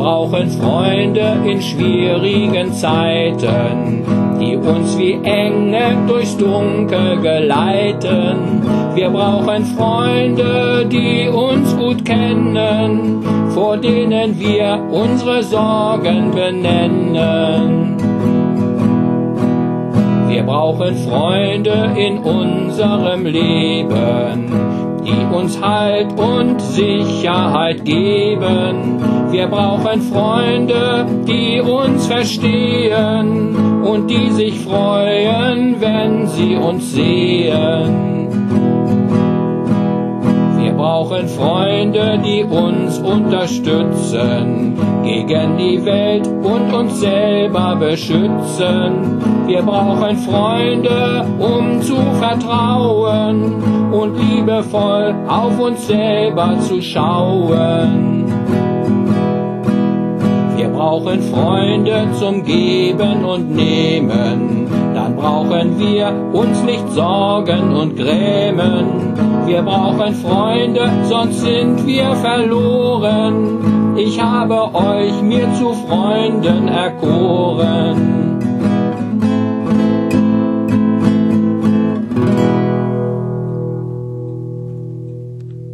brauchen Freunde in schwierigen Zeiten, die uns wie Engel durchs Dunkel geleiten. Wir brauchen Freunde, die uns gut kennen, vor denen wir unsere Sorgen benennen. Wir brauchen Freunde in unserem Leben, die uns Halt und Sicherheit geben. Wir brauchen Freunde, die uns verstehen und die sich freuen, wenn sie uns sehen. Wir brauchen Freunde, die uns unterstützen, gegen die Welt und uns selber beschützen. Wir brauchen Freunde, um zu vertrauen und liebevoll auf uns selber zu schauen. Wir brauchen Freunde zum Geben und Nehmen, dann brauchen wir uns nicht sorgen und grämen. Wir brauchen Freunde, sonst sind wir verloren. Ich habe euch mir zu Freunden erkoren.